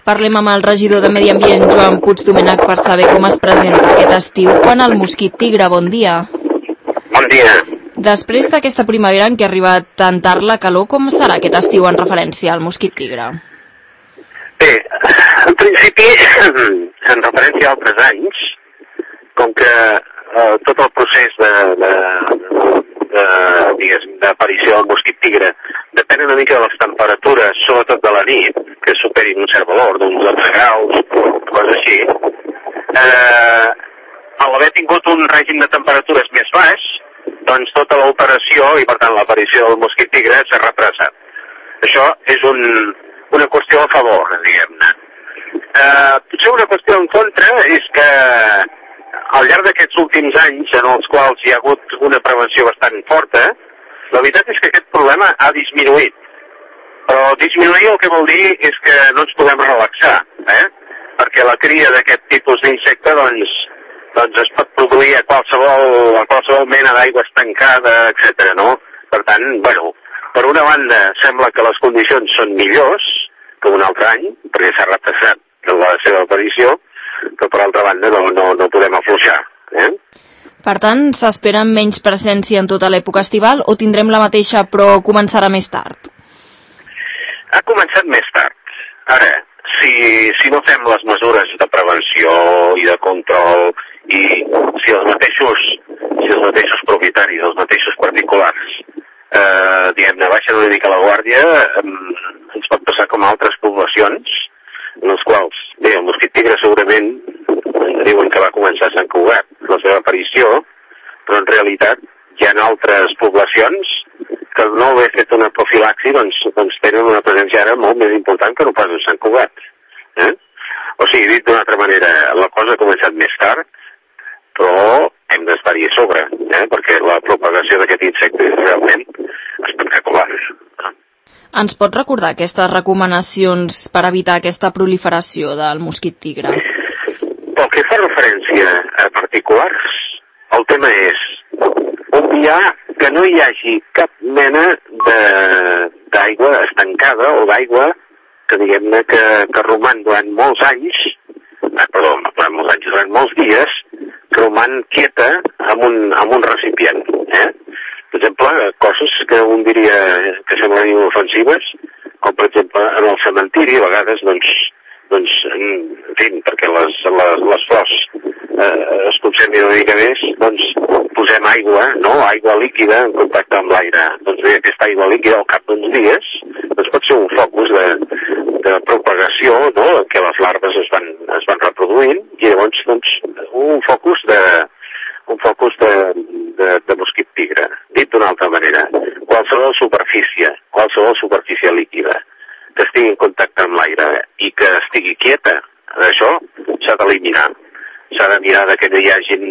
Parlem amb el regidor de Medi Ambient, Joan Puigdomènech, per saber com es presenta aquest estiu quan el mosquit tigre. Bon dia. Bon dia. Després d'aquesta primavera en què ha arribat tan tard la calor, com serà aquest estiu en referència al mosquit tigre? Bé, en principi, en referència a altres anys, com que tot el procés d'aparició del mosquit tigre depèn una mica de les temperatures, sobretot de la nit, que superin un cert valor, d'uns 12 graus, coses així, al haver tingut un règim de temperatures més baix, doncs tota l'operació i per tant l'aparició del mosquit tigre s'ha retrasat. Això és una qüestió a favor, diguem-ne. Potser una qüestió en contra és que al llarg d'aquests últims anys, en els quals hi ha hagut una prevenció bastant forta, la veritat és que aquest problema ha disminuït. Però disminuir el que vol dir és que no ens podem relaxar, perquè la cria d'aquest tipus d'insecte doncs es pot produir a qualsevol mena d'aigua estancada, etc. no? Per tant, per una banda sembla que les condicions són millors que un altre any, perquè s'ha retrasat la seva aparició, però per altra banda no podem afluixar. Per tant, s'espera menys presència en tota l'època estival o tindrem la mateixa però començarà més tard? Ha començat més tard. Ara, si no fem les mesures de prevenció i de control i si els mateixos propietaris, els mateixos particulars, diguem-ne, baixen una mica la guàrdia, ens pot passar com a altres poblacions en les quals, bé, el mosquit tigre segurament diuen que va començar a Sant Cugat, la seva aparició, però en realitat hi ha altres poblacions que no haver fet una profilaxi doncs tenen una presència ara molt més important que no pas en Sant Cugat. O sigui, dit d'una altra manera, la cosa ha començat més tard, però hem d'estar-hi a sobre, perquè la propagació d'aquest insecte és realment espectacular. Ens pot recordar aquestes recomanacions per evitar aquesta proliferació del mosquit tigre? Pel que fa referència a particulars, el tema és obviar que no hi hagi cap mena d'aigua estancada o d'aigua que diguem-ne que roman durant molts anys, durant molts dies, que roman quieta amb un recipient. Per exemple, coses que un diria que semblen inofensives, com per exemple en el cementiri, a vegades, en fi, perquè les flors es conservin una mica més, doncs posem aigua, aigua líquida en contacte amb l'aire. Doncs bé, aquesta aigua líquida al cap d'uns dies doncs pot ser un focus de propagació, que les larves es van reproduint, i llavors un focus de mosquit tigre. Dit d'una altra manera, qualsevol superfície líquida que estigui en contacte amb l'aire i que estigui quieta, això s'ha d'eliminar. S'ha de mirar que no hi hagin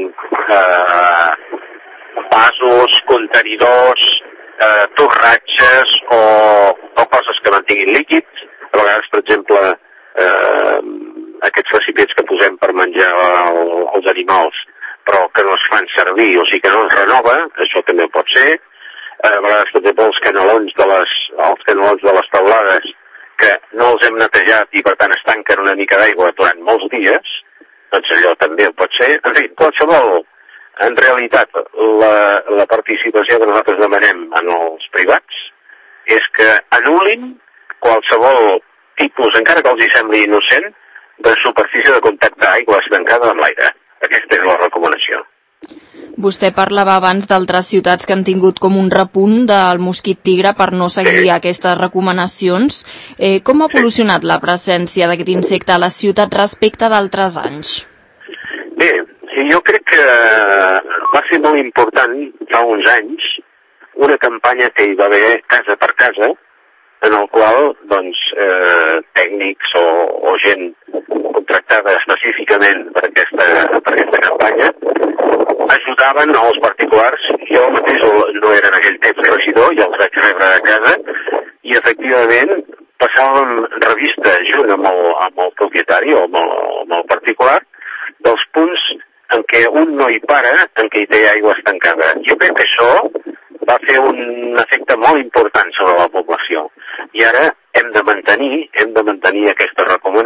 vasos, contenidors, torratges o coses que mantinguin líquids. A vegades, per exemple, aquests recipients que posem per menjar els animals però que no es fan servir, o sigui que no es renova, això també pot ser. A vegades, per exemple, els canalons de les teulades que no els hem netejat i per tant es tanquen una mica d'aigua durant molts dies, doncs allò també pot ser. En fi, qualsevol, en realitat, la participació que nosaltres demanem en els privats és que anul·lin qualsevol tipus, encara que els hi sembli innocent, de superfície de contacte d'aigua estancada amb l'aire. Aquesta és la recomanació. Vostè parlava abans d'altres ciutats que han tingut com un repunt del mosquit tigre per no seguir aquestes recomanacions. Com ha evolucionat la presència d'aquest insecte a la ciutat respecte d'altres anys? Bé, jo crec que va ser molt important fa uns anys una campanya que hi va haver casa per casa, en el qual tècnics o gent contractada específicament per aquesta campanya ajudaven els particulars. Jo mateix no era en aquell temps regidor, ja els vaig rebre a casa i efectivament passàvem revista junt amb el propietari o amb el particular dels punts en què un no hi para, en què hi té aigua estancada. Jo crec que això va fer un efecte molt important sobre la població. I ara hem de mantenir aquestes recomanacions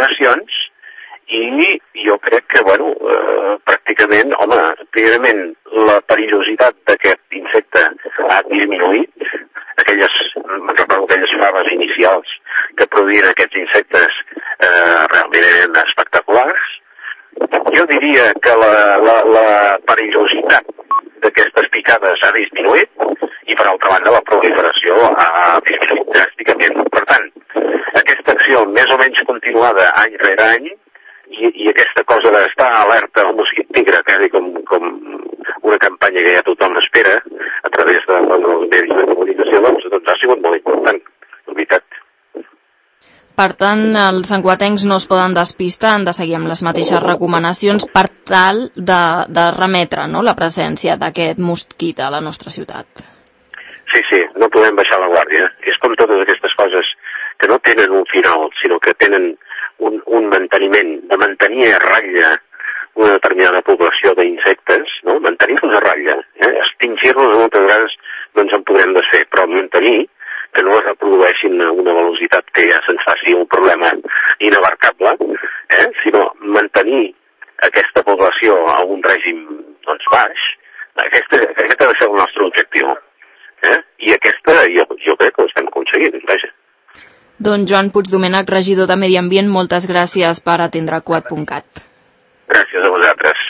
proliferacions, i jo crec que, pràcticament, primerament, la perillositat d'aquest insecte ha disminuït. Me'n recordo aquelles faves inicials que produïen aquests insectes realment eren espectaculars. Jo diria que la perillositat d'aquestes picades ha disminuït i, per altra banda, la proliferació ha disminuït dràsticament. Per tant, aquesta acció més o menys continuada any rere any i aquesta cosa d'estar alerta al mosquit tigre, quasi com una campanya que ja tothom espera a través dels medis de comunicació, doncs ha sigut molt important, la veritat. Per tant, els santcugatencs no es poden despistar, han de seguir amb les mateixes recomanacions per tal de remetre, no?, la presència d'aquest mosquit a la nostra ciutat. Sí, no podem baixar la guàrdia. És com totes aquestes coses que no tenen un final, sinó que tenen un manteniment, de mantenir a ratlla una determinada població d'insectes, no? Mantenir-los a ratlla. Extingir-los moltes vegades no ens en podrem desfer, però mantenir que no es reprodueixin a una velocitat que ja se'ns faci un problema inabarcable, sinó mantenir aquesta població a un règim baix. Aquest ha de ser el nostre objectiu. I aquesta jo crec que ho estem aconseguint, vaja. Doncs Joan Puigdomènech, regidor de Medi Ambient, moltes gràcies per atendre Cugat.cat. Gràcies a vosaltres.